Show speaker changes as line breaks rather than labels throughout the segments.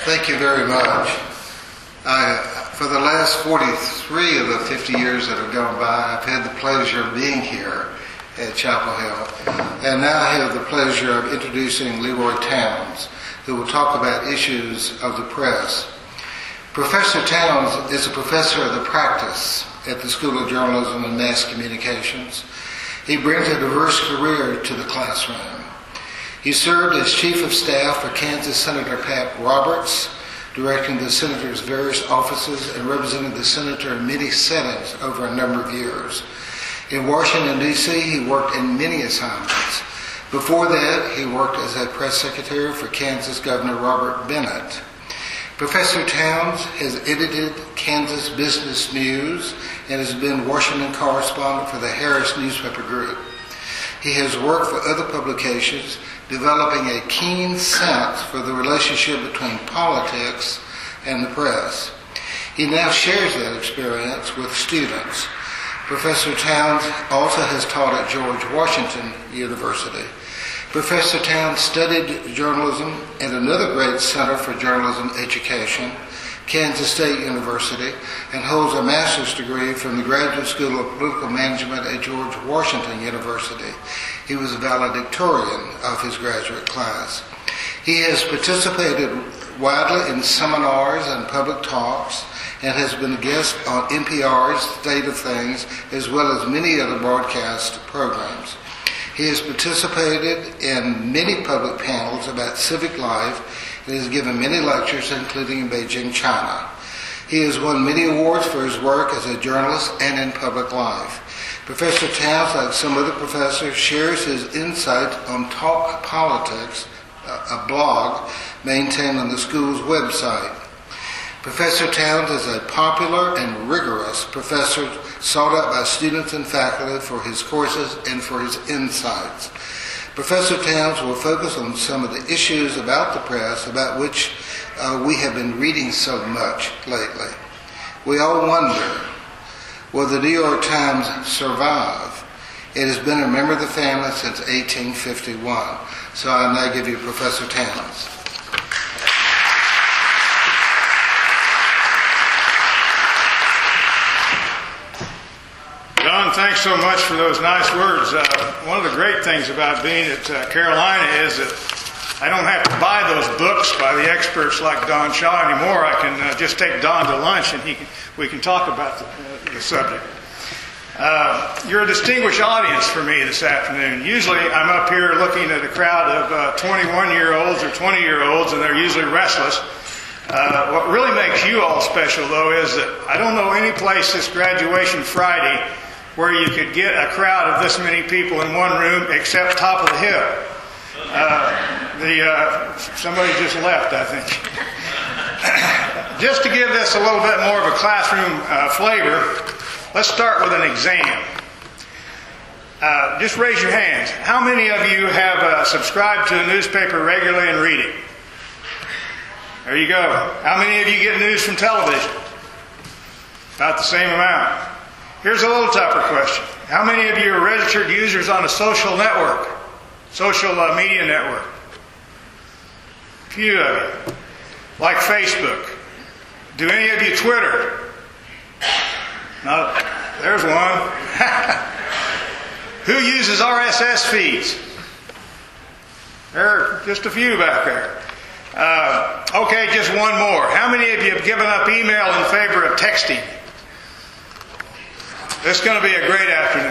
Thank you very much. For the last 43 of the 50 years that have gone by, I've had the pleasure of being here at Chapel Hill. And now I have the pleasure of introducing Leroy Towns, who will talk about issues of the press. Professor Towns is a professor of the practice at the School of Journalism and Mass Communications. He brings a diverse career to the classroom. He served as Chief of Staff for Kansas Senator Pat Roberts, directing the Senator's various offices and representing the Senator in many settings over a number of years. In Washington, D.C., he worked in many assignments. Before that, he worked as a press secretary for Kansas Governor Robert Bennett. Professor Towns has edited Kansas Business News and has been Washington correspondent for the Harris Newspaper Group. He has worked for other publications, developing a keen sense for the relationship between politics and the press. He now shares that experience with students. Professor Towns also has taught at George Washington University. Professor Towns studied journalism at another great center for journalism education, Kansas State University, and holds a master's degree from the Graduate School of Political Management at George Washington University. He was a valedictorian of his graduate class. He has participated widely in seminars and public talks and has been a guest on NPR's State of Things as well as many other broadcast programs. He has participated in many public panels about civic life and has given many lectures, including in Beijing, China. He has won many awards for his work as a journalist and in public life. Professor Towns, like some other professors, shares his insights on Talk Politics, a blog maintained on the school's website. Professor Towns is a popular and rigorous professor sought out by students and faculty for his courses and for his insights. Professor Towns will focus on some of the issues about the press about which we have been reading so much lately. We all wonder, will the New York Times survive? It has been a member of the family since 1851. So I now give you Professor Towns.
John, thanks so much for those nice words. One of the great things about being at Carolina is that I don't have to buy those books by the experts like Don Shaw anymore. I can just take Don to lunch and we can talk about the subject. You're a distinguished audience for me this afternoon. Usually I'm up here looking at a crowd of 21-year-olds or 20-year-olds, and they're usually restless. What really makes you all special, though, is that I don't know any place this graduation Friday where you could get a crowd of this many people in one room except top of the hill. Somebody just left, I think. Just to give this a little bit more of a classroom flavor, let's start with an exam. Just raise your hands. How many of you have subscribed to a newspaper regularly and read it? There you go. How many of you get news from television? About the same amount. Here's a little tougher question. How many of you are registered users on a social network? Social media network? A few of you. Like Facebook. Do any of you Twitter? No. There's one. Who uses RSS feeds? There are just a few back there. Okay, just one more. How many of you have given up email in favor of texting? It's going to be a great afternoon.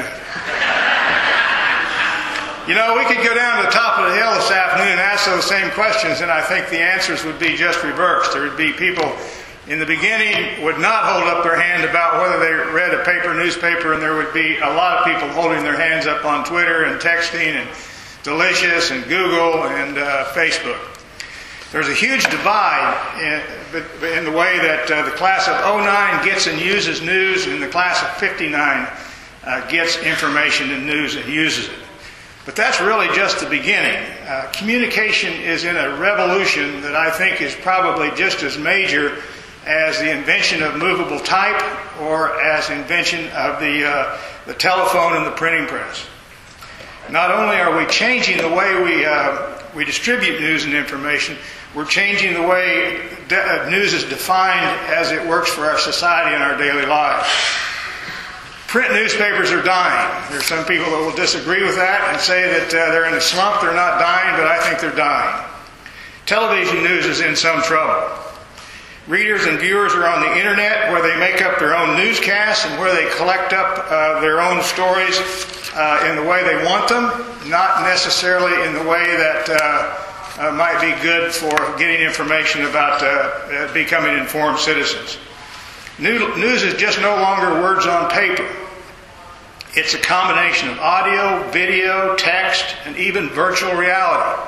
You know, we could go down to the top of the hill this afternoon and ask those same questions, and I think the answers would be just reversed. There would be people in the beginning would not hold up their hand about whether they read a newspaper, and there would be a lot of people holding their hands up on Twitter and texting and Delicious and Google and Facebook. There's a huge divide in the way that the class of 09 gets and uses news, and the class of 59 gets information and news and uses it. But that's really just the beginning. Communication is in a revolution that I think is probably just as major as the invention of movable type or as invention of the telephone and the printing press. Not only are we changing the way we distribute news and information, we're changing the way news is defined as it works for our society and our daily lives. Print newspapers are dying. There's some people that will disagree with that and say that they're in a slump, they're not dying, but I think they're dying. Television news is in some trouble. Readers and viewers are on the internet where they make up their own newscasts and where they collect up their own stories in the way they want them, not necessarily in the way that might be good for getting information about becoming informed citizens. News is just no longer words on paper. It's a combination of audio, video, text, and even virtual reality.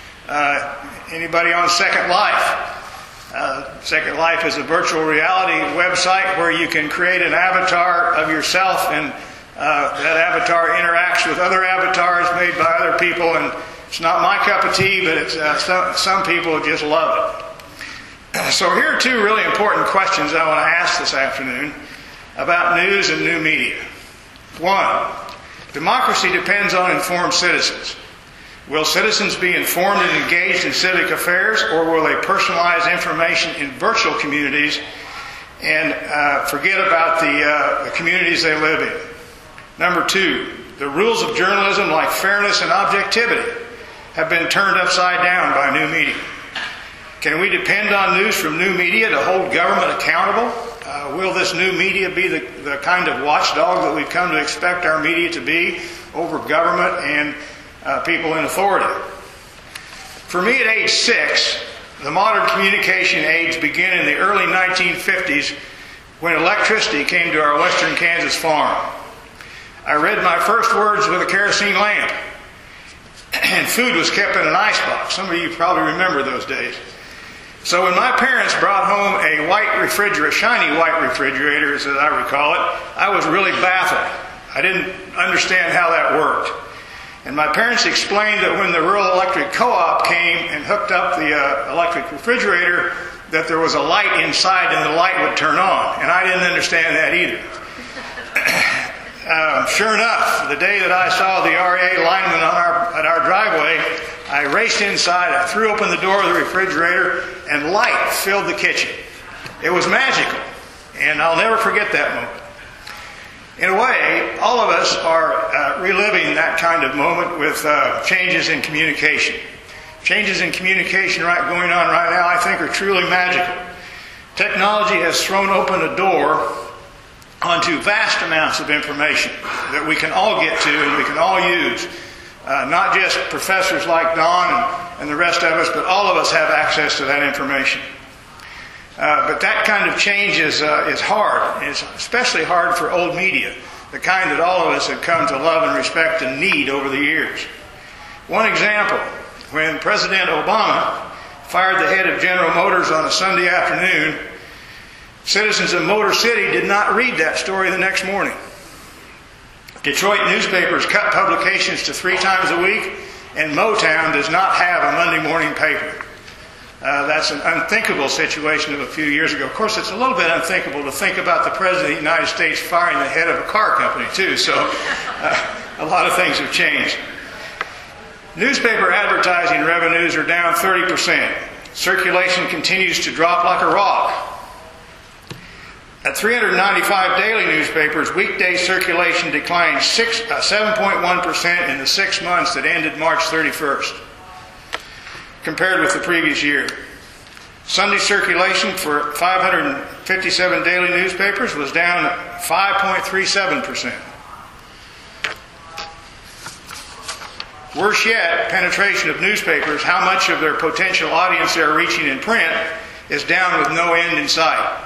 Anybody on Second Life? Second Life is a virtual reality website where you can create an avatar of yourself, and that avatar interacts with other avatars made by other people. And it's not my cup of tea, but it's some people just love it. So here are two really important questions I want to ask this afternoon about news and new media. One, democracy depends on informed citizens. Will citizens be informed and engaged in civic affairs, or will they personalize information in virtual communities and forget about the communities they live in? Number two, the rules of journalism, like fairness and objectivity, have been turned upside down by new media. Can we depend on news from new media to hold government accountable? Will this new media be the kind of watchdog that we've come to expect our media to be over government and people in authority? For me, at age 6, the modern communication age began in the early 1950s when electricity came to our western Kansas farm. I read my first words with a kerosene lamp, and food was kept in an icebox. Some of you probably remember those days. So when my parents brought home a white refrigerator, a shiny white refrigerator, as I recall it, I was really baffled. I didn't understand how that worked. And my parents explained that when the rural electric co-op came and hooked up the electric refrigerator, that there was a light inside and the light would turn on. And I didn't understand that either. Sure enough, the day that I saw the RA lineman at our driveway, I raced inside, I threw open the door of the refrigerator, and light filled the kitchen. It was magical, and I'll never forget that moment. In a way, all of us are reliving that kind of moment with changes in communication. Changes in communication going on right now, I think, are truly magical. Technology has thrown open a door onto vast amounts of information that we can all get to and we can all use. Not just professors like Don and the rest of us, but all of us have access to that information. But that kind of change is hard. It's especially hard for old media, the kind that all of us have come to love and respect and need over the years. One example, when President Obama fired the head of General Motors on a Sunday afternoon, citizens of Motor City did not read that story the next morning. Detroit newspapers cut publications to 3 times a week, and Motown does not have a Monday morning paper. That's an unthinkable situation of a few years ago. Of course, it's a little bit unthinkable to think about the President of the United States firing the head of a car company, too. So a lot of things have changed. Newspaper advertising revenues are down 30%. Circulation continues to drop like a rock. At 395 daily newspapers, weekday circulation declined 7.1% in the 6 months that ended March 31st, compared with the previous year. Sunday circulation for 557 daily newspapers was down 5.37%. Worse yet, penetration of newspapers, how much of their potential audience they are reaching in print, is down with no end in sight.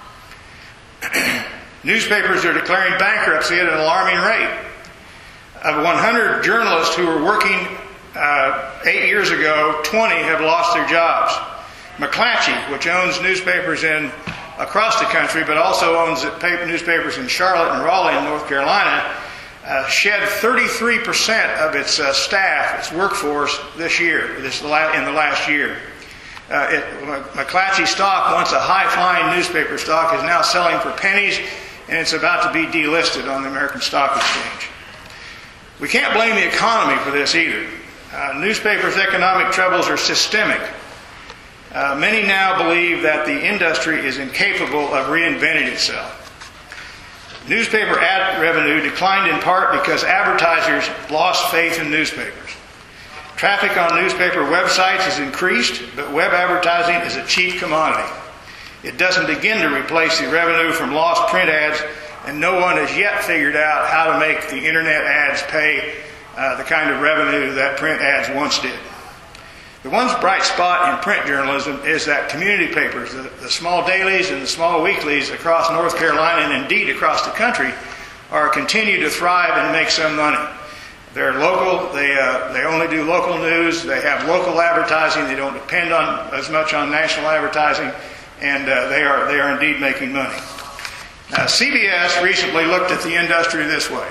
Newspapers are declaring bankruptcy at an alarming rate. Of 100 journalists who were working 8 years ago, 20 have lost their jobs. McClatchy, which owns newspapers across the country, but also owns newspapers in Charlotte and Raleigh in North Carolina, shed 33% of its staff, its workforce, this year, in the last year. McClatchy stock, once a high-flying newspaper stock, is now selling for pennies, and it's about to be delisted on the American Stock Exchange. We can't blame the economy for this either. Newspapers' economic troubles are systemic. Many now believe that the industry is incapable of reinventing itself. Newspaper ad revenue declined in part because advertisers lost faith in newspapers. Traffic on newspaper websites has increased, but web advertising is a cheap commodity. It doesn't begin to replace the revenue from lost print ads, and no one has yet figured out how to make the internet ads pay the kind of revenue that print ads once did. The one bright spot in print journalism is that community papers, the small dailies and the small weeklies across North Carolina and indeed across the country, are continue to thrive and make some money. They're local. They only do local news. They have local advertising. They don't depend on as much on national advertising, and they are indeed making money. CBS recently looked at the industry this way.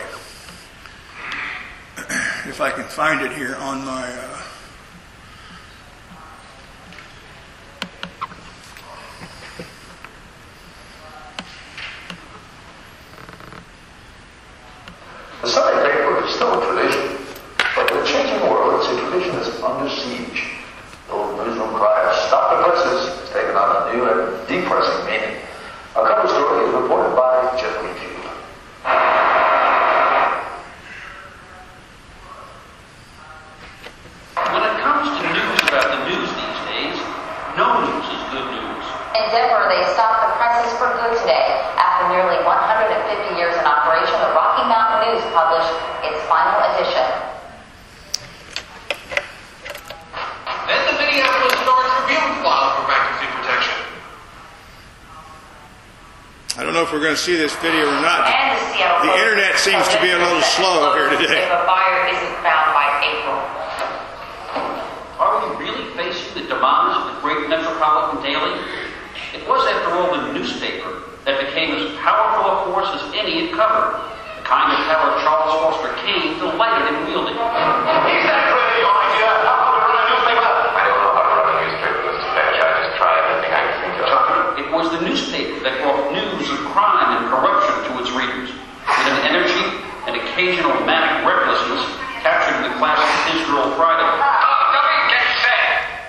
If I can find it here on my.
The Sunday paper is still a tradition, but in a changing world, it's a tradition that's under siege. The old newsroom cry of "Stop the presses" has taken on a new and depressing meaning. Our cover story is reported by Jeff Greenfield.
When it comes to news about the news these days, no news is good news.
In Denver, they stopped the presses for good today. After nearly 150 years in operation, the Rocky Mountain News published its final edition.
Then the Minneapolis Star-Tribune filed for bankruptcy protection.
I don't know if we're going to see this video or not.
And the
internet seems to be a little slow here today.
If a buyer isn't found by April.
Are we really facing the demise of the great metropolitan daily? It was, after all, the newspaper that became as powerful a force as any it covered. The kind of power Charles Foster Kane delighted in wielding.
Is that really your idea? How to run a newspaper? I don't know how to run a newspaper, Mr. Fetch. I just try everything I can think of.
It was the newspaper that brought news of crime and corruption to its readers, with an energy and occasional manic recklessness capturing the classic Israel Friday.
Dummy, get set!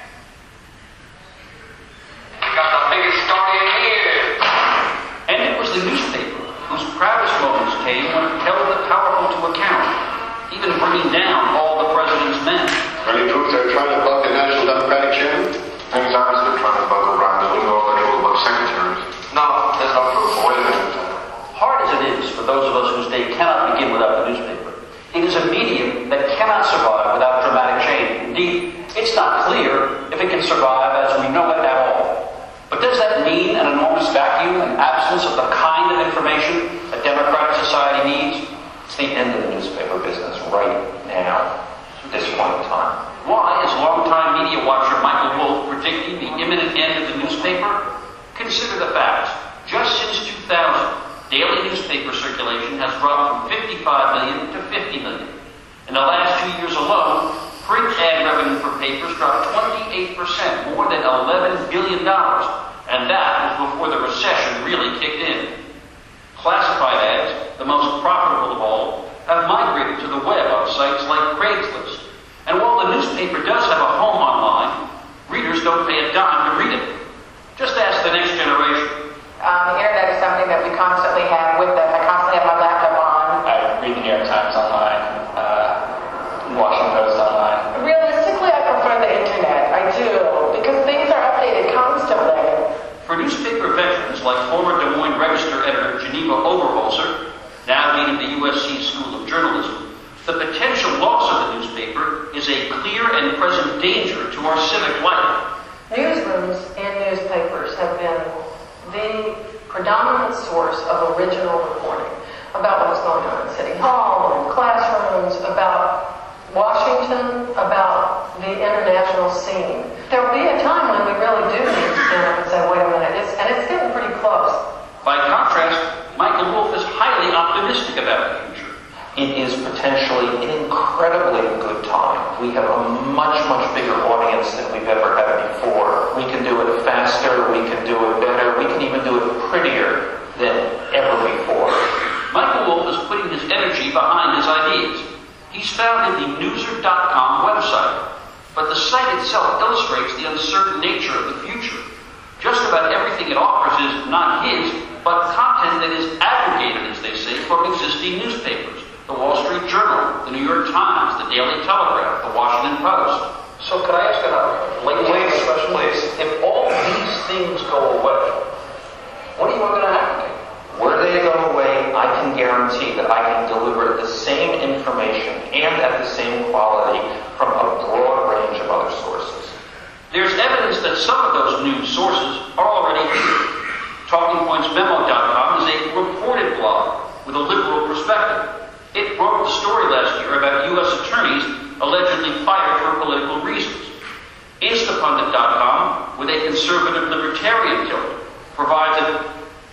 We got the biggest story in years.
And it was the newspaper whose proudest moments came when it held the powerful to account, even bringing down all the president's men.
Any proof they're trying to bug the National Democratic chairman? Things obviously they're trying to bug O'Brien. We know that it will bug secretaries. No, there's no proof. Wait a minute.
Hard as it is for those of us whose day cannot begin without the newspaper, it is a medium that cannot survive without dramatic change. Indeed, it's not clear if it can survive as we know it at all. But does that mean an enormous vacuum and absence of the kind of information a democratic society needs?
It's the end of the newspaper business right now, at this point in time.
Why is longtime media watcher Michael Wolff predicting the imminent end of the newspaper? Consider the facts. Just since 2000, daily newspaper circulation has dropped from 55 million to 50 million. In the last 2 years alone, print ad revenue for papers dropped 28%, more than $11 billion. And that was before the recession really kicked in. Classified ads, the most profitable of all, have migrated to the web on sites like Craigslist. And while the newspaper does have a home online, readers don't pay a dime to read it. Just ask the next generation.
The internet is something that we constantly have with us. I constantly have my laptop on.
I read the New York Times online, Washington Post online.
Realistically, I prefer the internet. I do, because things are updated constantly.
For newspaper veterans like former Des Moines Register editor Geneva Oberholzer, now dean of the USC School of Journalism, the potential loss of the newspaper is a clear and present danger to our civic life.
Newsrooms and newspapers have been the predominant source of original reporting about what's going on in City Hall and classrooms, about Washington, about the international scene. There will be a time when we really do need to stand up and say, wait a minute, it's getting pretty close.
By contrast, Michael Wolff is highly optimistic about the future.
It is potentially an incredibly good time. We have a much, much bigger audience than we've ever had before. We can do it faster, we can do it better, we can even do it prettier than ever before.
Michael Wolff is putting his energy behind his ideas. He's founded the Newser.com website, but the site itself illustrates the uncertain nature of the future. Just about everything it offers is not his, but content that is aggregated, as they say, from existing newspapers. The Wall Street Journal, the New York Times, the Daily Telegraph, the Washington Post.
So could I ask a late question? Please. If all these things go away, what are you going to happen?
Where they go away, I can guarantee that I can deliver the same information and at the same quality from a broad range of other sources.
There's evidence that some of those news sources are already here. TalkingPointsMemo.com is a reported blog with a liberal perspective. It broke the story last year about U.S. attorneys allegedly fired for political reasons. Instapundit.com, with a conservative libertarian tilt, provides an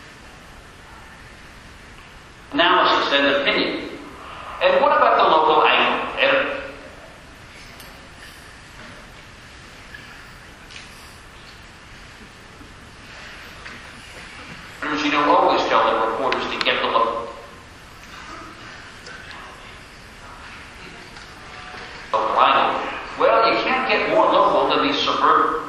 analysis and opinion. And what about the local angle, editor? You don't always tell the reporters to get the local angle. Well, you can't get more local than the suburban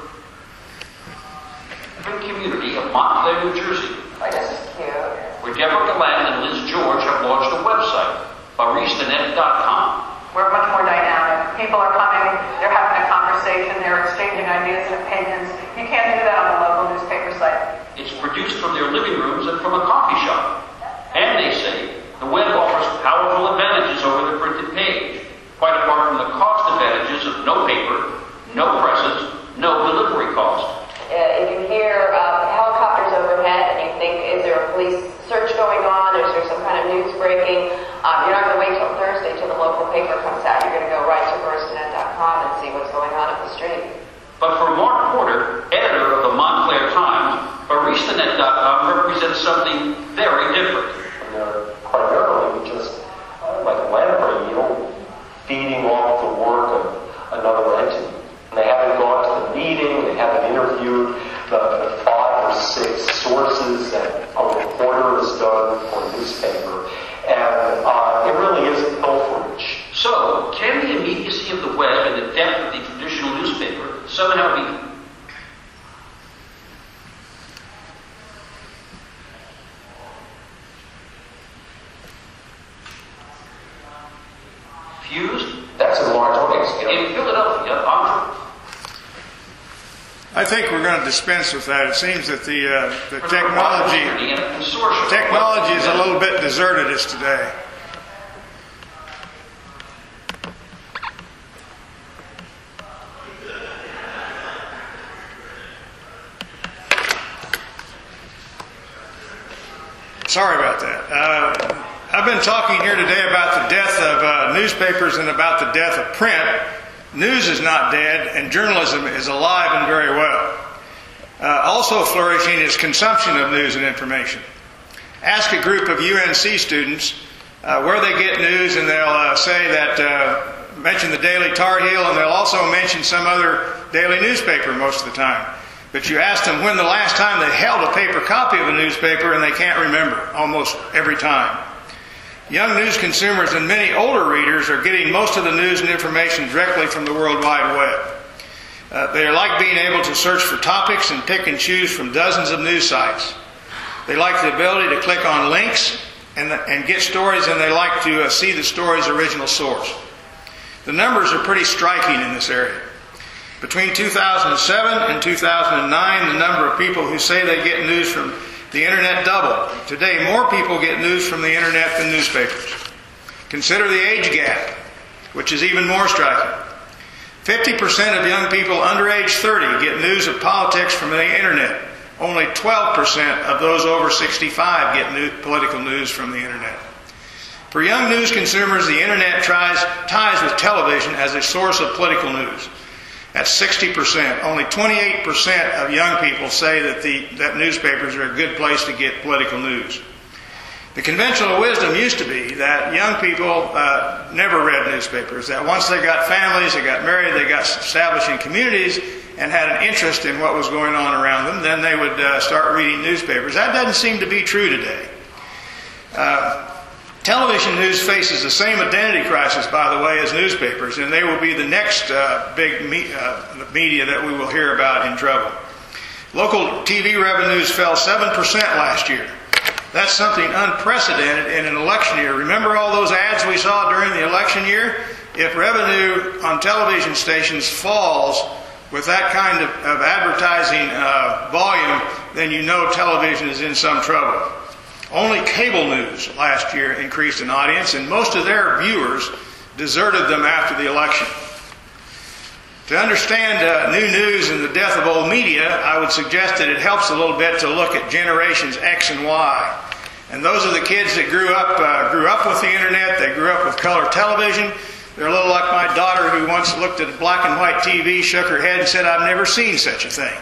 community of Montclair, New Jersey, where Deborah Galland and Liz George have launched a website, baristanet.com.
We're much more dynamic. People are coming, they're having a conversation, they're exchanging ideas and opinions. You can't do that on the local newspaper site.
It's produced from their living rooms and from a coffee shop. And they say the web offers powerful advantages over the printed page, quite apart from the cost advantages of no paper, no presses, no delivery cost.
If you hear helicopters overhead and you think, is there a police search going on? Is there some kind of news breaking? You're not going to wait till Thursday till the local paper comes out. You're going to go right to baristanet.com and see what's going on at the street.
But for Mark Porter, editor of the Montclair Times, baristanet.com represents something very different.
They're primarily just like a lamprey, feeding off the work of another entity. And they haven't gone to the meeting, they haven't interviewed the 5 or 6 sources that a reporter has done for a newspaper. And it really is pilferage.
So, can the immediacy of the web and the depth of the traditional newspaper somehow be fused?
That's a large audience.
In Philadelphia,
I think we're going to dispense with that. It seems that the technology is a little bit deserted us today. Sorry about that. I've been talking here today about the death of newspapers and about the death of print. News is not dead, and journalism is alive and very well. Also flourishing is consumption of news and information. Ask a group of UNC students where they get news, and they'll say that, mention the Daily Tar Heel, and they'll also mention some other daily newspaper most of the time. But you ask them when the last time they held a paper copy of a newspaper, and they can't remember almost every time. Young news consumers and many older readers are getting most of the news and information directly from the World Wide Web. They like being able to search for topics and pick and choose from dozens of news sites. They like the ability to click on links and get stories, and they like to see the story's original source. The numbers are pretty striking in this area. Between 2007 and 2009, the number of people who say they get news from the internet doubled. Today, more people get news from the internet than newspapers. Consider the age gap, which is even more striking. 50% of young people under age 30 get news of politics from the internet. Only 12% of those over 65 get political news from the internet. For young news consumers, the internet ties with television as a source of political news. That's 60%. Only 28% of young people say that newspapers are a good place to get political news. The conventional wisdom used to be that young people never read newspapers, that once they got families, they got married, they got established in communities and had an interest in what was going on around them, then they would start reading newspapers. That doesn't seem to be true today. Television news faces the same identity crisis, by the way, as newspapers, and they will be the next big media that we will hear about in trouble. Local TV revenues fell 7% last year. That's something unprecedented in an election year. Remember all those ads we saw during the election year? If revenue on television stations falls with that kind of advertising volume, then you know television is in some trouble. Only cable news last year increased in audience, and most of their viewers deserted them after the election. To understand new news and the death of old media, I would suggest that it helps a little bit to look at generations X and Y. And those are the kids that grew up with the internet, they grew up with color television. They're a little like my daughter, who once looked at a black and white TV, shook her head and said, "I've never seen such a thing."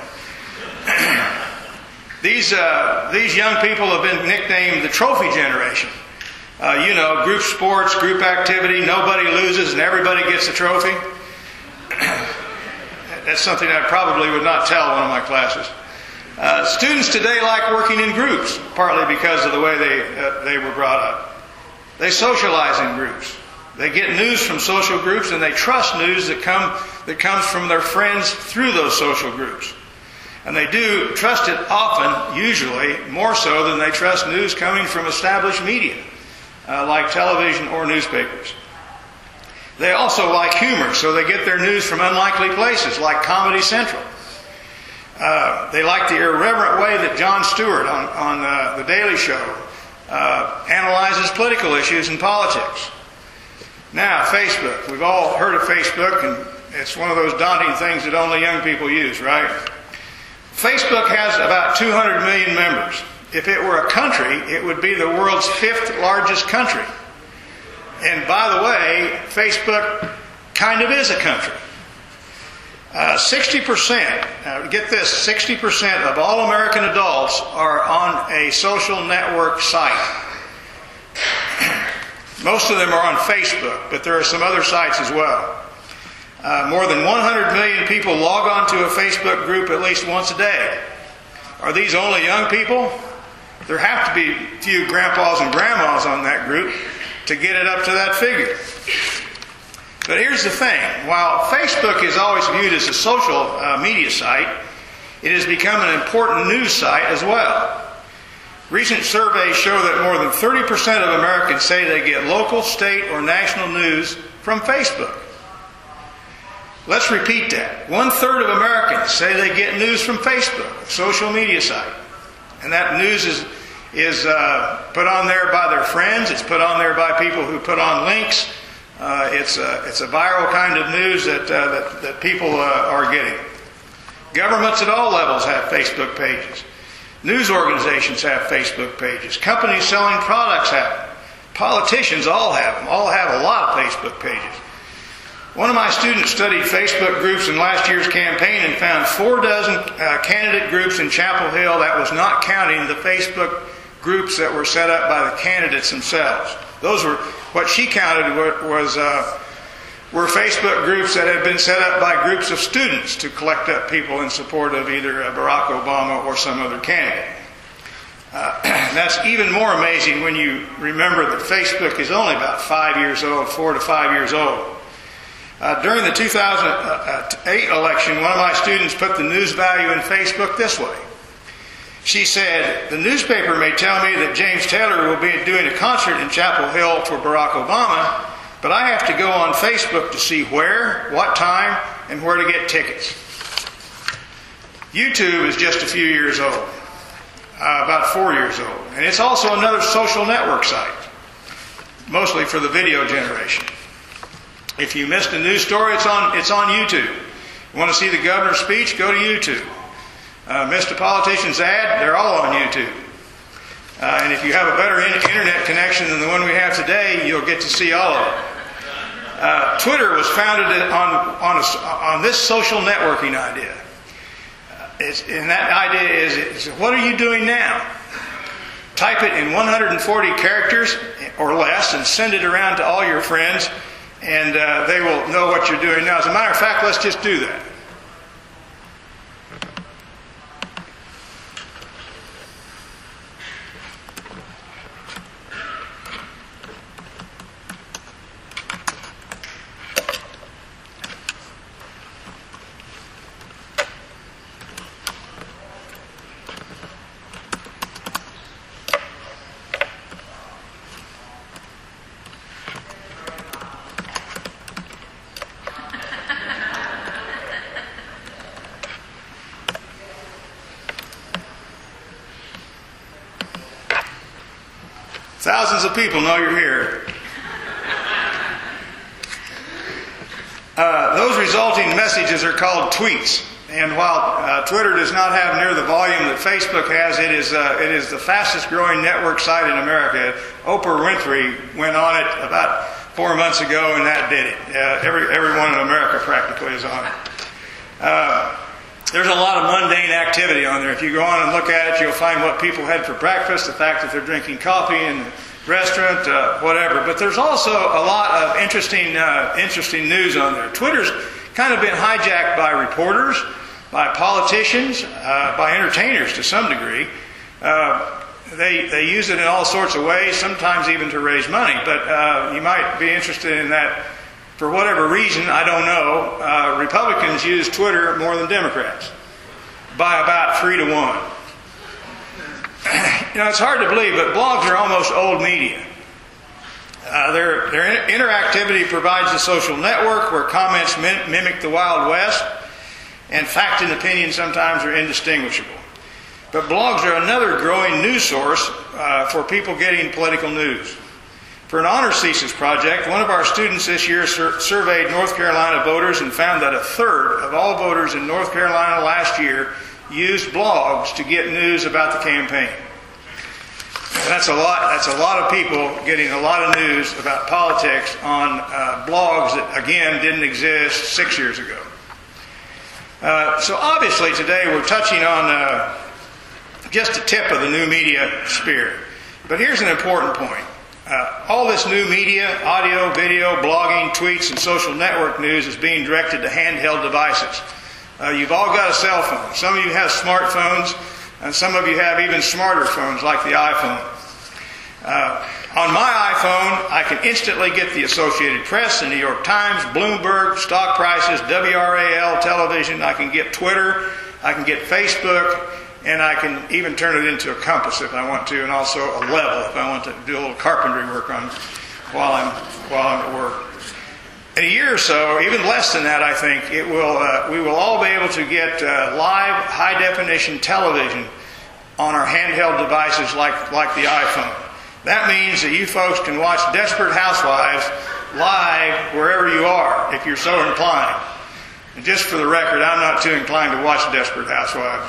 These young people have been nicknamed the trophy generation. Group sports, group activity, nobody loses and everybody gets a trophy. That's something I probably would not tell one of my classes. Students today like working in groups, partly because of the way they were brought up. They socialize in groups. They get news from social groups, and they trust news that comes from their friends through those social groups. And they do trust it often, usually, more so than they trust news coming from established media, like television or newspapers. They also like humor, so they get their news from unlikely places, like Comedy Central. They like the irreverent way that Jon Stewart on The Daily Show analyzes political issues and politics. Now, Facebook. We've all heard of Facebook, and it's one of those daunting things that only young people use, right? Facebook has about 200 million members. If it were a country, it would be the world's 5th largest country. And by the way, Facebook kind of is a country. 60%, get this, 60% of all American adults are on a social network site. Most of them are on Facebook, but there are some other sites as well. More than 100 million people log on to a Facebook group at least once a day. Are these only young people? There have to be a few grandpas and grandmas on that group to get it up to that figure. But here's the thing. While Facebook is always viewed as a social media site, it has become an important news site as well. Recent surveys show that more than 30% of Americans say they get local, state, or national news from Facebook. Let's repeat that. 1/3 of Americans say they get news from Facebook, a social media site. And that news is put on there by their friends. It's put on there by people who put on links. It's a viral kind of news that people are getting. Governments at all levels have Facebook pages. News organizations have Facebook pages. Companies selling products have them. Politicians all have them. All have a lot of Facebook pages. One of my students studied Facebook groups in last year's campaign and found 4 dozen candidate groups in Chapel Hill. That was not counting the Facebook groups that were set up by the candidates themselves. Those were what she counted were Facebook groups that had been set up by groups of students to collect up people in support of either Barack Obama or some other candidate. That's even more amazing when you remember that Facebook is only about 5 years old, 4 to 5 years old. During the 2008 election, one of my students put the news value in Facebook this way. She said, "The newspaper may tell me that James Taylor will be doing a concert in Chapel Hill for Barack Obama, but I have to go on Facebook to see where, what time, and where to get tickets." YouTube is just a few years old, about 4 years old. And it's also another social network site, mostly for the video generation. If you missed a news story, it's on YouTube. You want to see the governor's speech, go to YouTube. Missed a politician's ad, they're all on YouTube. And if you have a better internet connection than the one we have today, you'll get to see all of it. Twitter was founded on this social networking idea. And that idea is, what are you doing now? Type it in 140 characters or less and send it around to all your friends, and they will know what you're doing now. As a matter of fact, let's just do that. Thousands of people know you're here. Those resulting messages are called tweets. And while Twitter does not have near the volume that Facebook has, it is the fastest growing network site in America. Oprah Winfrey went on it about 4 months ago, and that did it. Everyone in America practically is on it. There's a lot of mundane activity on there. If you go on and look at it, you'll find what people had for breakfast, the fact that they're drinking coffee in the restaurant, whatever. But there's also a lot of interesting news on there. Twitter's kind of been hijacked by reporters, by politicians, by entertainers to some degree. They use it in all sorts of ways, sometimes even to raise money. But you might be interested in that for whatever reason, I don't know. Republicans use Twitter more than Democrats by about 3 to 1. It's hard to believe, but blogs are almost old media. Their interactivity provides a social network where comments mimic the Wild West, and fact and opinion sometimes are indistinguishable. But blogs are another growing news source for people getting political news. For an honors thesis project, one of our students this year surveyed North Carolina voters and found that 1/3 of all voters in North Carolina last year used blogs to get news about the campaign. That's a lot of people getting a lot of news about politics on blogs that, again, didn't exist 6 years ago. So obviously today we're touching on just the tip of the new media spear. But here's an important point. All this new media, audio, video, blogging, tweets, and social network news is being directed to handheld devices. You've all got a cell phone. Some of you have smartphones, and some of you have even smarter phones like the iPhone. On my iPhone, I can instantly get the Associated Press, the New York Times, Bloomberg, stock prices, WRAL television. I can get Twitter, I can get Facebook, and I can even turn it into a compass if I want to, and also a level if I want to do a little carpentry work on while I'm at work. In a year or so, even less than that, I think, we will all be able to get live high-definition television on our handheld devices like the iPhone. That means that you folks can watch Desperate Housewives live wherever you are, if you're so inclined. And just for the record, I'm not too inclined to watch Desperate Housewives.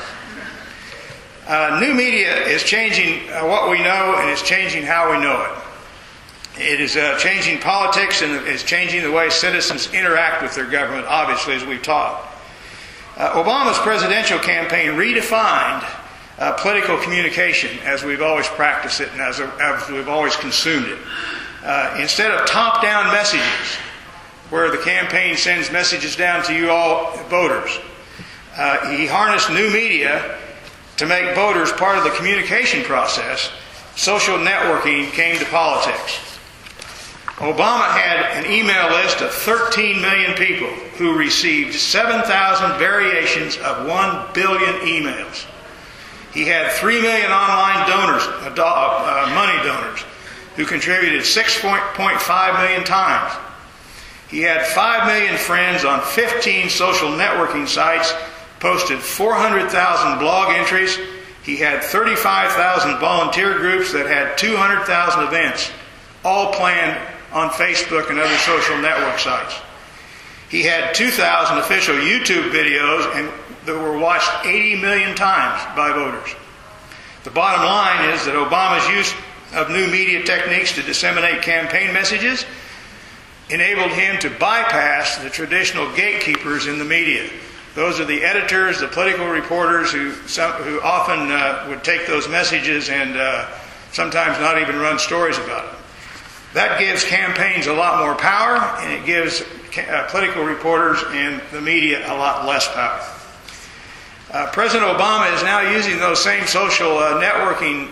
New media is changing what we know, and it's changing how we know it. It is changing politics, and it's changing the way citizens interact with their government, obviously, as we've taught. Obama's presidential campaign redefined political communication as we've always practiced it and as we've always consumed it. Instead of top-down messages, where the campaign sends messages down to you all voters, he harnessed new media to make voters part of the communication process. Social networking came to politics. Obama had an email list of 13 million people who received 7,000 variations of 1 billion emails. He had 3 million online donors, money donors, who contributed 6.5 million times. He had 5 million friends on 15 social networking sites, posted 400,000 blog entries. He had 35,000 volunteer groups that had 200,000 events, all planned on Facebook and other social network sites. He had 2,000 official YouTube videos that were watched 80 million times by voters. The bottom line is that Obama's use of new media techniques to disseminate campaign messages enabled him to bypass the traditional gatekeepers in the media. Those are the editors, the political reporters who often would take those messages and sometimes not even run stories about them. That gives campaigns a lot more power, and it gives political reporters and the media a lot less power. President Obama is now using those same social networking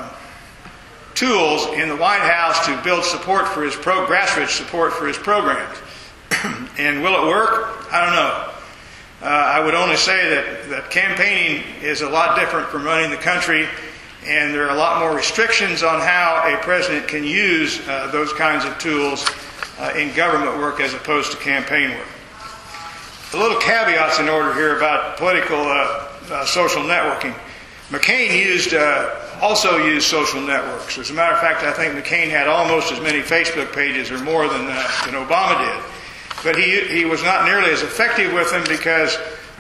tools in the White House to build support for his grassroots support for his programs. And will it work? I don't know. I would only say that campaigning is a lot different from running the country, and there are a lot more restrictions on how a president can use those kinds of tools in government work as opposed to campaign work. A little caveats in order here about political social networking. McCain used also used social networks. As a matter of fact, I think McCain had almost as many Facebook pages or more than Obama did. But he was not nearly as effective with them because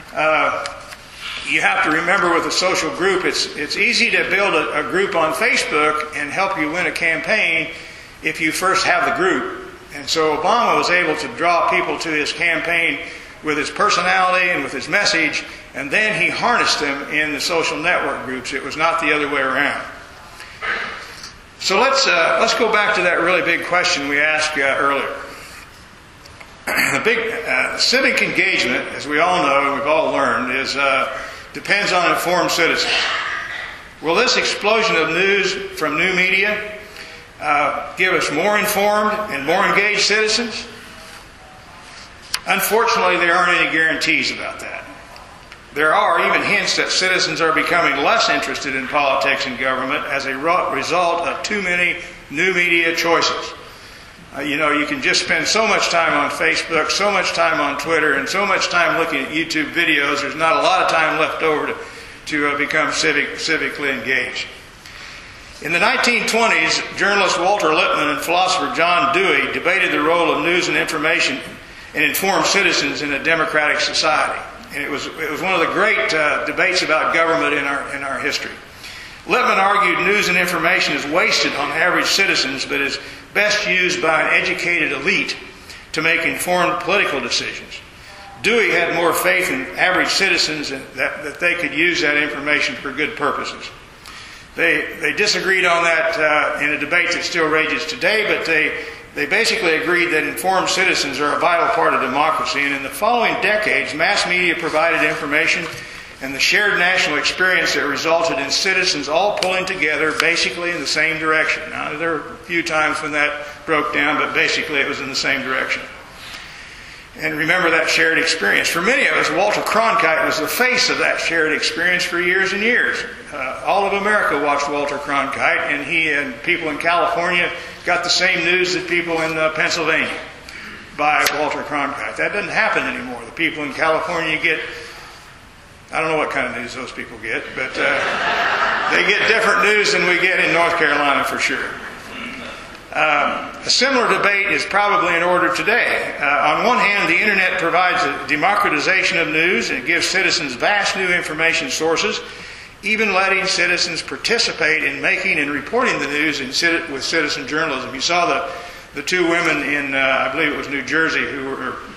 you have to remember with a social group, it's easy to build a group on Facebook and help you win a campaign if you first have the group. And so Obama was able to draw people to his campaign with his personality and with his message, and then he harnessed them in the social network groups. It was not the other way around. So let's go back to that really big question we asked earlier. The big civic engagement, as we all know and we've all learned, depends on informed citizens. Will this explosion of news from new media give us more informed and more engaged citizens? Unfortunately, there aren't any guarantees about that. There are even hints that citizens are becoming less interested in politics and government as a result of too many new media choices. You can just spend so much time on Facebook, so much time on Twitter, and so much time looking at YouTube videos. There's not a lot of time left over to become civically engaged. In the 1920s, journalist Walter Lippmann and philosopher John Dewey debated the role of news and information and informed citizens in a democratic society. And it was one of the great debates about government in our history. Lippmann argued news and information is wasted on average citizens, but is best used by an educated elite to make informed political decisions. Dewey had more faith in average citizens that they could use that information for good purposes. They disagreed on that in a debate that still rages today, but they basically agreed that informed citizens are a vital part of democracy, and in the following decades, mass media provided information and the shared national experience that resulted in citizens all pulling together basically in the same direction. Now, there were a few times when that broke down, but basically it was in the same direction. And remember that shared experience. For many of us, Walter Cronkite was the face of that shared experience for years and years. All of America watched Walter Cronkite, and he and people in California got the same news that people in Pennsylvania by Walter Cronkite. That doesn't happen anymore. The people in California get, I don't know what kind of news those people get, but they get different news than we get in North Carolina for sure. A similar debate is probably in order today. On one hand, the internet provides a democratization of news and it gives citizens vast new information sources, even letting citizens participate in making and reporting the news with citizen journalism. You saw the two women in, I believe it was New Jersey, who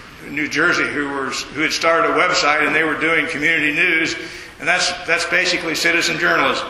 had started a website and they were doing community news, and that's basically citizen journalism.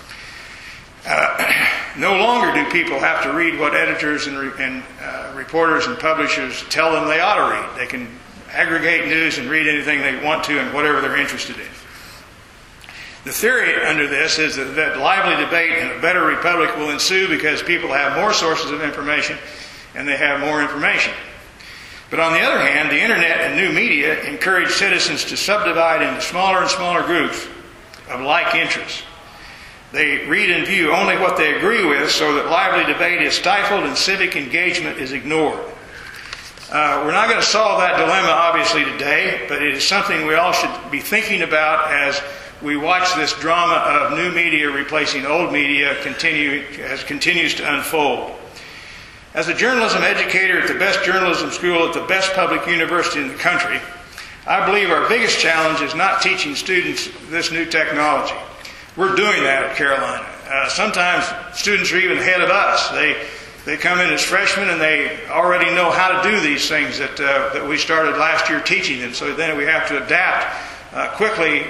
No longer do people have to read what editors and reporters and publishers tell them they ought to read. They can aggregate news and read anything they want to and whatever they're interested in. The theory under this is that lively debate and a better republic will ensue because people have more sources of information and they have more information. But on the other hand, the internet and new media encourage citizens to subdivide into smaller and smaller groups of like interests. They read and view only what they agree with so that lively debate is stifled and civic engagement is ignored. We're not going to solve that dilemma, obviously, today, but it is something we all should be thinking about as we watch this drama of new media replacing old media continues to unfold. As a journalism educator at the best journalism school at the best public university in the country, I believe our biggest challenge is not teaching students this new technology. We're doing that at Carolina. Sometimes students are even ahead of us. They come in as freshmen and they already know how to do these things that we started last year teaching them. So then we have to adapt quickly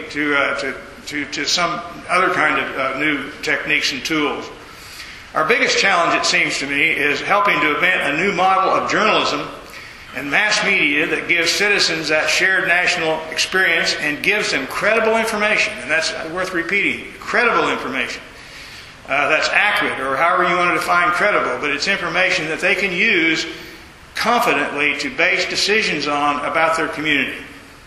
to some other kind of new techniques and tools. Our biggest challenge, it seems to me, is helping to invent a new model of journalism and mass media that gives citizens that shared national experience and gives them credible information. And that's worth repeating, credible information. That's accurate, or however you want to define credible, but it's information that they can use confidently to base decisions on about their community.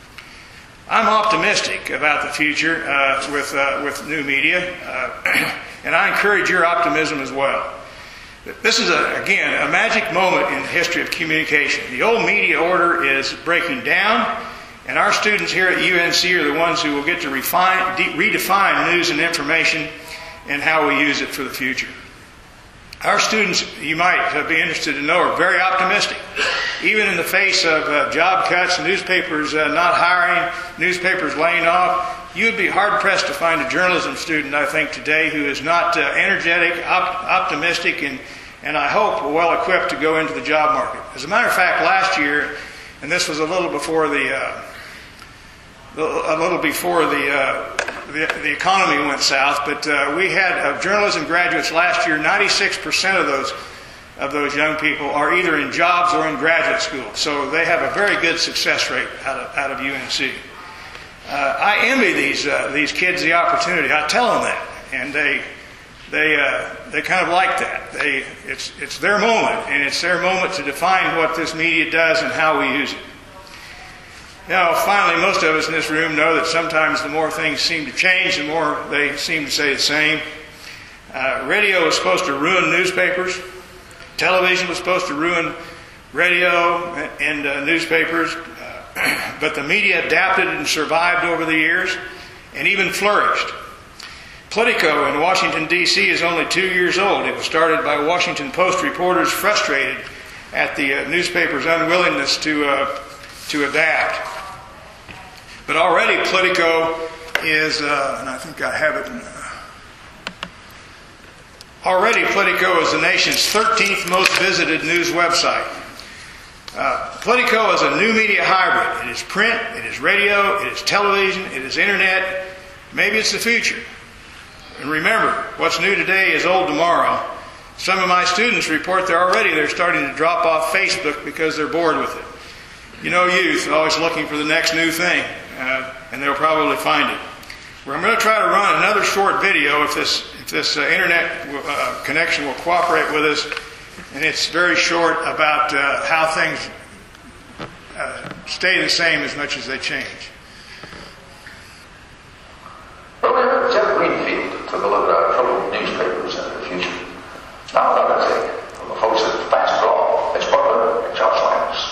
I'm optimistic about the future with new media, and I encourage your optimism as well. This is, again, a magic moment in the history of communication. The old media order is breaking down, and our students here at UNC are the ones who will get to redefine news and information and how we use it for the future. Our students, you might be interested to know, are very optimistic. Even in the face of job cuts, newspapers not hiring, newspapers laying off, you'd be hard-pressed to find a journalism student, I think, today who is not energetic, optimistic, and I hope well-equipped to go into the job market. As a matter of fact, last year, and this was a little before the economy went south, but we had of journalism graduates last year, 96% of those young people are either in jobs or in graduate school. So they have a very good success rate out of UNC. I envy these kids the opportunity. I tell them that, and they kind of like that. It's their moment, and it's their moment to define what this media does and how we use it. Now, finally, most of us in this room know that sometimes the more things seem to change, the more they seem to stay the same. Radio was supposed to ruin newspapers. Television was supposed to ruin radio and newspapers. But the media adapted and survived over the years and even flourished. Politico in Washington, D.C. is only 2 years old. It was started by Washington Post reporters frustrated at the newspaper's unwillingness to adapt. But already Politico is, and I think I have it, already Politico is the nation's 13th most visited news website. Politico is a new media hybrid. It is print, it is radio, it is television, it is internet. Maybe it's the future. And remember, what's new today is old tomorrow. Some of my students report they're starting to drop off Facebook because they're bored with it. You know, youth, always looking for the next new thing, and they'll probably find it. Well, I'm going to try to run another short video if this internet connection will cooperate with us, and it's very short about how things stay the same as much as they change.
Earlier, Jeff Greenfield took a look at our troubled newspapers and their future. Now I'm going to take from the folks at Fast Draw, Mitch Butler, and Josh Lance.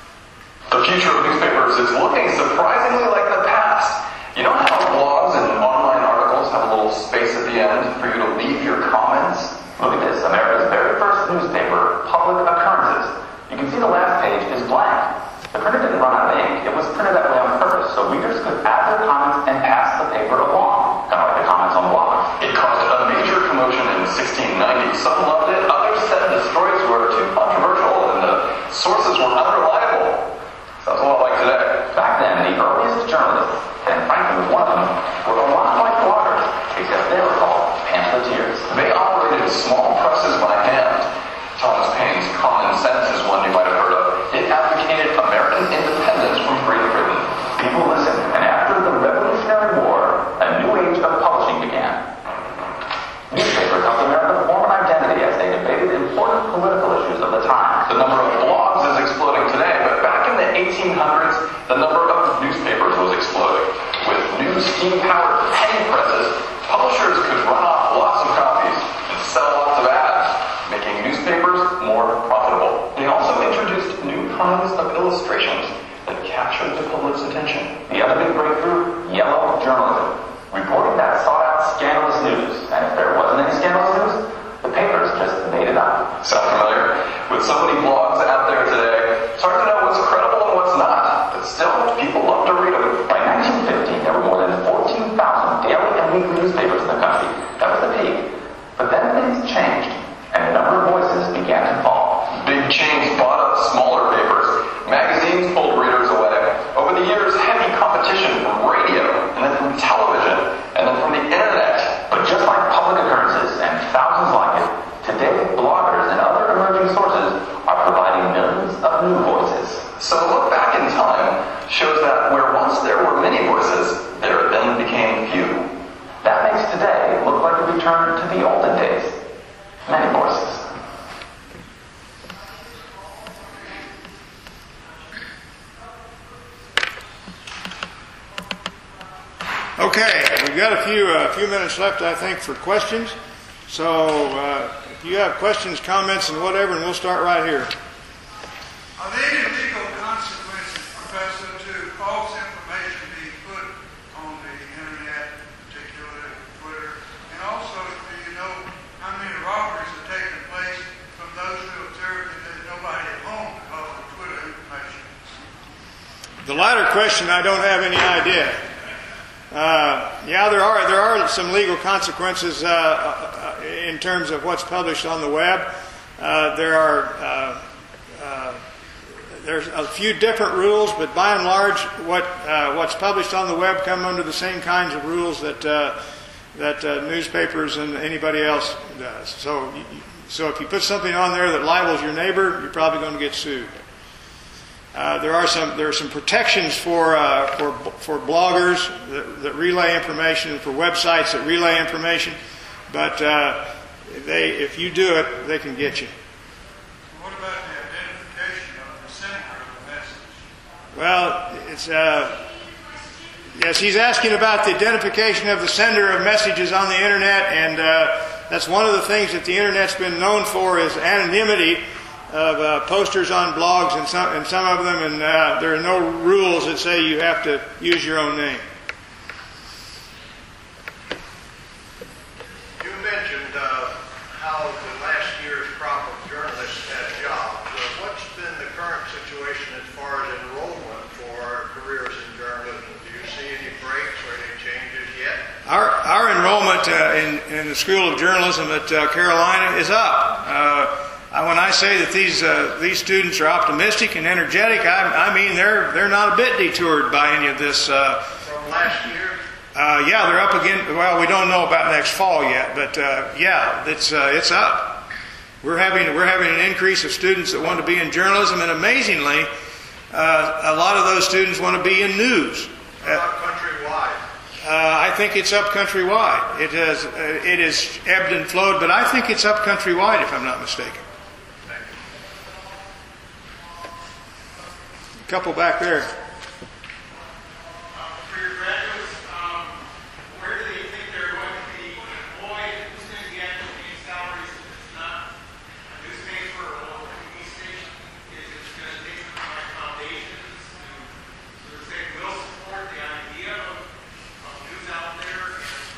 The future of newspapers is looking surprisingly like the past. You know how blogs and online articles have a little space at the end for you to leave your comments? Look at this, America's very first newspaper, Public Occurrences. You can see the last page is blank. The printer didn't run out of ink. It was printed that way on purpose, so readers could add their comments and pass the paper along, kind of like the comments on blogs.
It caused a major commotion in 1690. Some loved it, others said the stories were too controversial and the sources were unreliable. Sounds a lot like today.
Back then, the earliest journalists, and Franklin was one of them, were a lot like bloggers, except they were called pamphleteers.
They operated small presses by hand. Thomas Paine's Common Sense is one you might have heard of. It advocated American independence from Great Britain.
People listened, and after the Revolutionary War, a new age of publishing began. Newspapers helped America form an identity as they debated important political issues of the time.
The number of blogs is exploding today, but back in the 1800s, the number of newspapers was exploding. With new steam-powered penny presses, publishers could run off lots of copies and sell lots of ads, making newspapers more profitable. They also introduced new kinds of illustrations that captured the public's attention.
The other big breakthrough, yellow journalism, reporting that sought-out scandalous news. And if there wasn't any scandalous news, the papers just made it up.
Sound familiar? With so many blogs out there today, it's hard to know what's credible and what's not. But still, people love to read them.
By 1915, there were more than 14,000 daily and weekly newspapers in the country. That was the peak. But then things changed, and the number of voices began to fall.
Big chains bought up smaller papers. Magazines pulled readers away. Over the years, heavy competition from radio, and then from television, and then from the internet.
But just like Public Occurrences and thousands like it, today bloggers and other emerging sources are providing millions of new voices.
So a look back in time shows that where once there were many voices, there then became few.
That makes today look like a return to the olden days. Many voices.
Okay, we've got a few minutes left, I think, for questions. So if you have questions, comments, and whatever, and we'll start right here.
Are there any legal consequences, Professor, to false information being put on the internet, particularly Twitter? And also,
The latter question, I don't have any idea. Yeah, there are some legal consequences in terms of what's published on the web. There's a few different rules, but by and large, what's published on the web come under the same kinds of rules that newspapers and anybody else does. So if you put something on there that libels your neighbor, you're probably going to get sued. There are some protections for bloggers that relay information and for websites that relay information, but if you do it, they can get you.
What about the identification of the sender of the message?
Well, yes, he's asking about the identification of the sender of messages on the internet, and that's one of the things that the internet's been known for is anonymity of posters on blogs and some of them, and there are no rules that say you have to use your own name.
You mentioned how the last year's crop of journalists had jobs. What's been the current situation as far as enrollment for careers in journalism? Do you see any breaks or any changes yet?
Our enrollment in the School of Journalism at Carolina is up. When I say that these students are optimistic and energetic, I mean they're not a bit detoured by any of this.
From last year?
Yeah, they're up again. Well, we don't know about next fall yet, but yeah, it's up. We're having an increase of students that want to be in journalism, and amazingly, a lot of those students want to be in news.
What about countrywide?
I think it's up countrywide. It has ebbed and flowed, but I think it's up countrywide, if I'm not mistaken. A couple back there.
For your graduates, where do you think they're going to be employed? Who's going to be actually paying salaries if it's not a newspaper or a local TV station? Is it going to take some kind of foundations to sort of say we'll support the idea of news out there?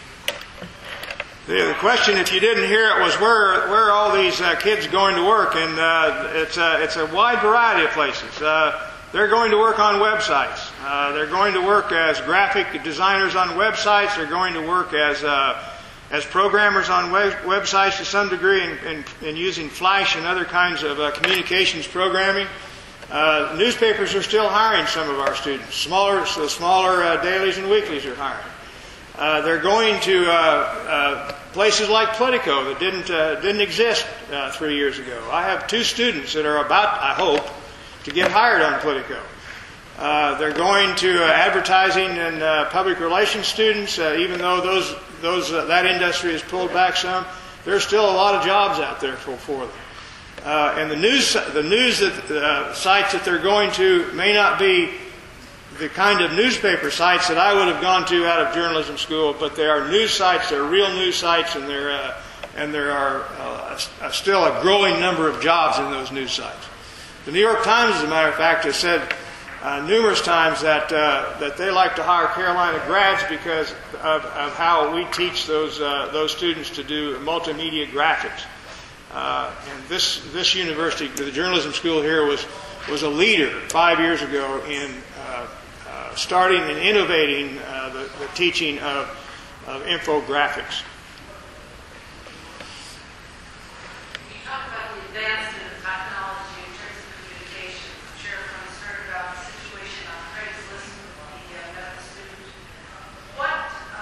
The question, if you didn't hear it, was where are all these kids going to work? And it's a wide variety of places. They're going to work on websites. They're going to work as graphic designers on websites. They're going to work as programmers on websites to some degree, and using Flash and other kinds of communications programming. Newspapers are still hiring some of our students. Smaller dailies and weeklies are hiring. They're going to places like Politico that didn't exist 3 years ago. I have 2 students that are about, I hope, to get hired on Politico. They're going to advertising and public relations students, even though that industry has pulled back some. There's still a lot of jobs out there for them. And the news sites that they're going to may not be the kind of newspaper sites that I would have gone to out of journalism school, but they are news sites. They're real news sites, and there are still a growing number of jobs in those news sites. The New York Times, as a matter of fact, has said numerous times that they like to hire Carolina grads because of how we teach those students to do multimedia graphics. And this university, the journalism school here, was a leader 5 years ago in starting and innovating the teaching of infographics.
You talk about the advancement of technology in terms of communication. I'm sure everyone's heard about the situation on Craigslist with the medical student. What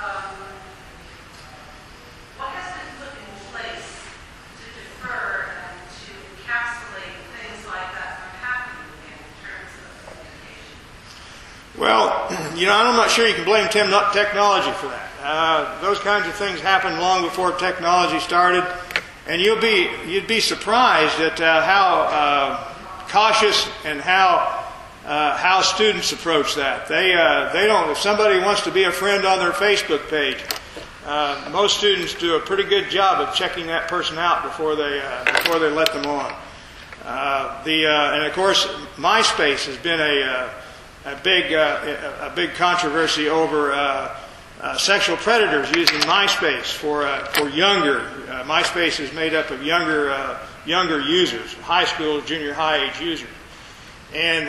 has been put in place to defer and to encapsulate things like that from happening in terms of communication?
Well, I'm not sure you can blame technology for that. Those kinds of things happened long before technology started, and you'd be surprised at how cautious and how students approach that. They don't. If somebody wants to be a friend on their Facebook page, most students do a pretty good job of checking that person out before they let them on. And of course, MySpace has been a big controversy over sexual predators using MySpace for younger. MySpace is made up of younger users, high school, junior high age users, And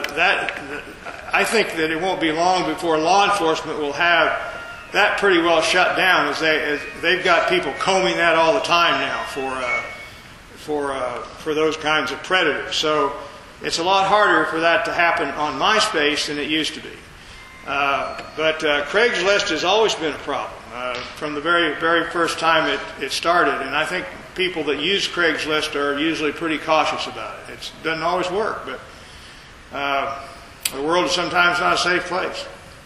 I think that it won't be long before law enforcement will have that pretty well shut down, as they've got people combing that all the time now for those kinds of predators. So it's a lot harder for that to happen on MySpace than it used to be. But Craigslist has always been a problem from the very, very first time it started. And I think people that use Craigslist are usually pretty cautious about it. It doesn't always work, but the world is sometimes not a safe place.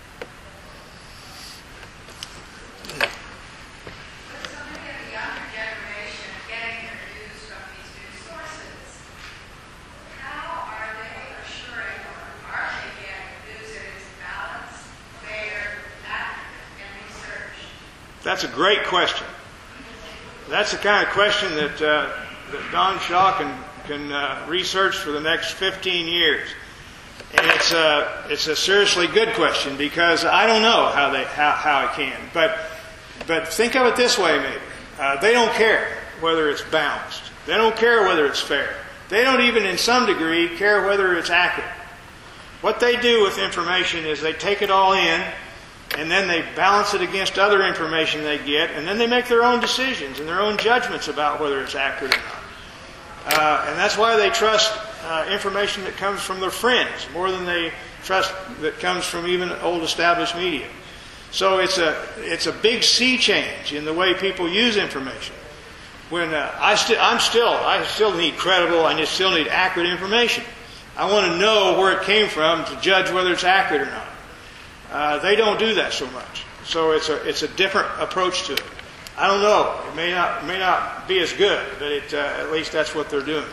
That's a great question. That's the kind of question that Don Shaw can research for the next 15 years. And it's a seriously good question, because I don't know how it can. But think of it this way, maybe. They don't care whether it's balanced. They don't care whether it's fair. They don't even, in some degree, care whether it's accurate. What they do with information is they take it all in, and then they balance it against other information they get, and then they make their own decisions and their own judgments about whether it's accurate or not. And that's why they trust information that comes from their friends more than they trust that comes from even old established media. So it's a big sea change in the way people use information. When I still need credible, I still need accurate information. I want to know where it came from to judge whether it's accurate or not. They don't do that so much. So it's a different approach to it. I don't know. It may not be as good, but at least that's what they're doing.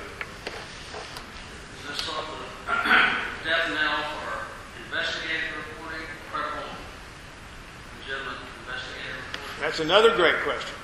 Is this sort of death knell for investigative reporting, credible, legitimate investigative reporting?
That's another great question.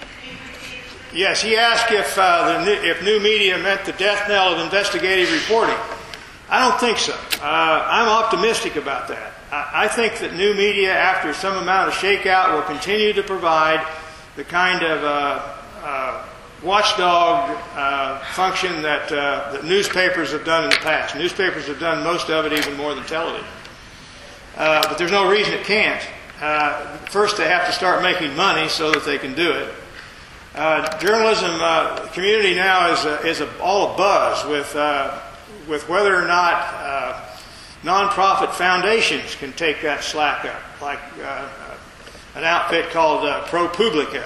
Yes, he asked if new media meant the death knell of investigative reporting. I don't think so. I'm optimistic about that. I think that new media, after some amount of shakeout, will continue to provide the kind of watchdog function that newspapers have done in the past. Newspapers have done most of it even more than television. But there's no reason it can't. First, they have to start making money so that they can do it. Journalism community now is all abuzz with whether or not nonprofit foundations can take that slack up, like an outfit called ProPublica.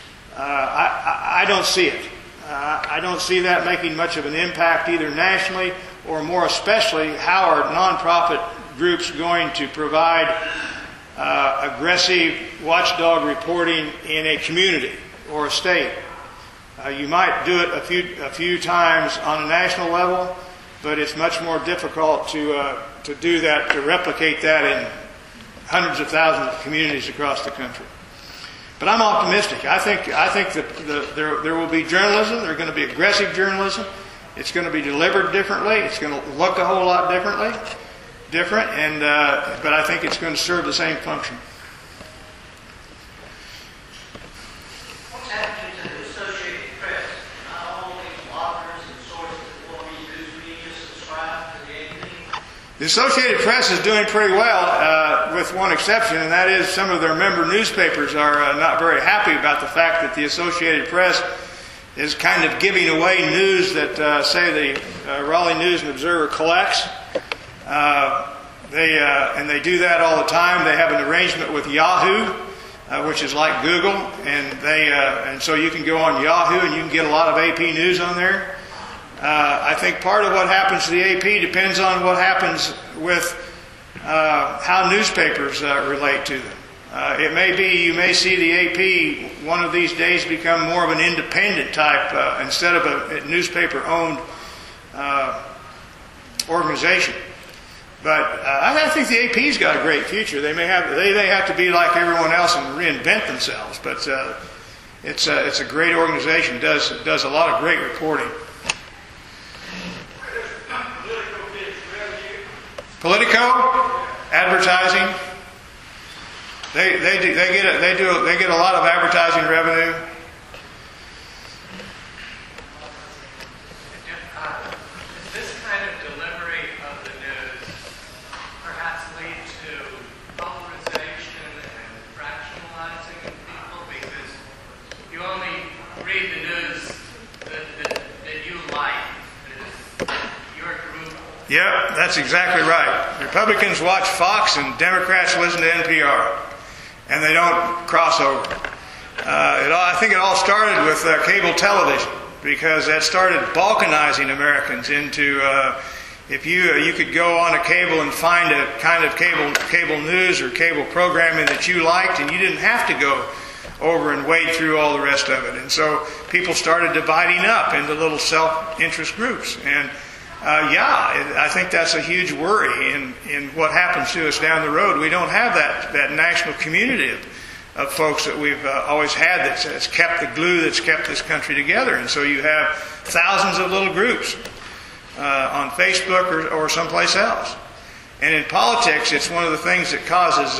I don't see it. I don't see that making much of an impact either nationally or more especially how are nonprofit groups going to provide aggressive watchdog reporting in a community or a state. You might do it a few times on a national level, but it's much more difficult to do that, to replicate that in hundreds of thousands of communities across the country. But I'm optimistic. I think that there will be journalism. There's going to be aggressive journalism. It's going to be delivered differently. It's going to look a whole lot different, and but I think it's going to serve the same function.
What's happening to the Associated Press? Not all these bloggers and sources that will be news media subscribe to the AP?
The Associated Press is doing pretty well, with one exception, and that is some of their member newspapers are not very happy about the fact that the Associated Press is kind of giving away news that, say, the Raleigh News and Observer collects. They do that all the time. They have an arrangement with Yahoo, which is like Google, and so you can go on Yahoo and you can get a lot of AP news on there. I think part of what happens to the AP depends on what happens with how newspapers relate to them. It may be you may see the AP one of these days become more of an independent type instead of a newspaper-owned organization. But I think the AP's got a great future. They may have to be like everyone else and reinvent themselves, but it's a great organization. Does a lot of great reporting. Politico, advertising. They get a lot of advertising revenue.
Is this kind of delivery of
Yep, that's exactly right. Republicans watch Fox and Democrats listen to NPR, and they don't cross over. I think it all started with cable television, because that started balkanizing Americans into, if you could go on a cable and find a kind of cable news or cable programming that you liked, and you didn't have to go over and wade through all the rest of it. And so people started dividing up into little self-interest groups. And I think that's a huge worry in what happens to us down the road. We don't have that national community of folks that we've always had that's kept the glue that's kept this country together. And so you have thousands of little groups on Facebook or someplace else. And in politics, it's one of the things that causes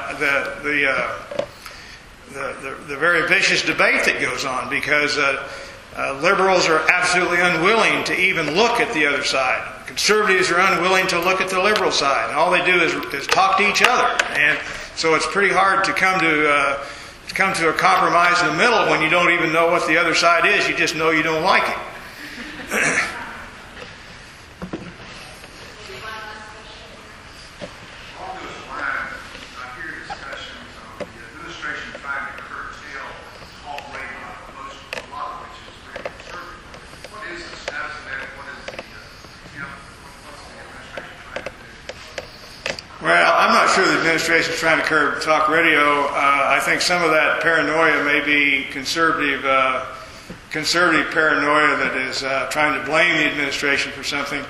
the very vicious debate that goes on, because liberals are absolutely unwilling to even look at the other side. Conservatives are unwilling to look at the liberal side, and all they do is talk to each other. And so it's pretty hard to come to a compromise in the middle when you don't even know what the other side is. You just know you don't like it. Well, I'm not sure the administration is trying to curb talk radio. I think some of that paranoia may be conservative paranoia that is trying to blame the administration for something.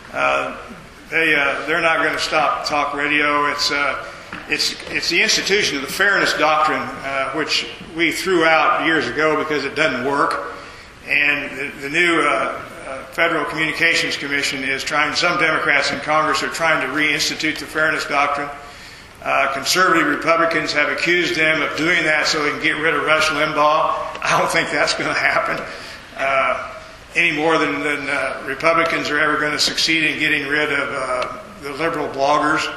They're not going to stop talk radio. It's the institution of the fairness doctrine, which we threw out years ago because it doesn't work. And the new Federal Communications Commission is trying, some Democrats in Congress are trying to reinstitute the fairness doctrine. Conservative Republicans have accused them of doing that so they can get rid of Rush Limbaugh. I don't think that's going to happen any more than Republicans are ever going to succeed in getting rid of the liberal bloggers.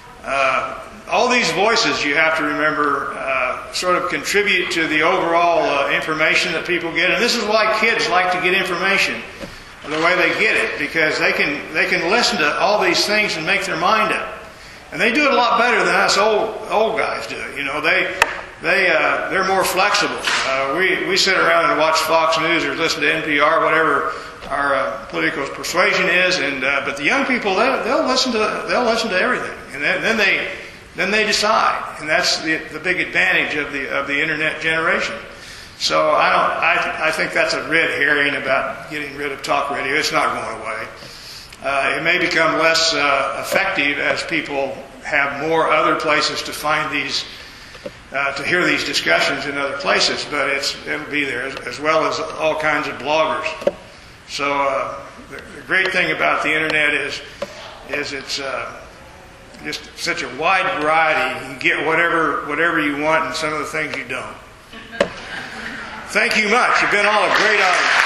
All these voices, you have to remember, sort of contribute to the overall information that people get. And this is why kids like to get information the way they get it, because they can listen to all these things and make their mind up. And they do it a lot better than us old guys do it. You know, they're more flexible. We sit around and watch Fox News or listen to NPR, whatever our political persuasion is. And but the young people, they'll listen to everything, and then they decide. And that's the big advantage of the internet generation. So I think that's a red herring about getting rid of talk radio. It's not going away. It may become less effective as people have more other places to find these, to hear these discussions in other places, but it'll be there, as well as all kinds of bloggers. So the great thing about the internet is it's just such a wide variety. You can get whatever you want and some of the things you don't. Thank you much. You've been all a great audience.